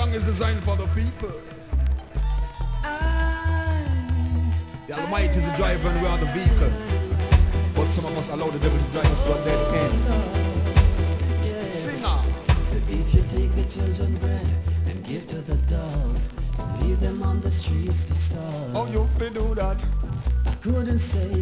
song is designed for the people. The Almighty is the driver and we are the vehicle. But some of us allow the devil to drive us to a dead end. Sing on. So if you take the children bread and give to the dogs, leave them on the streets to starve. Oh, you fi do that. I couldn't say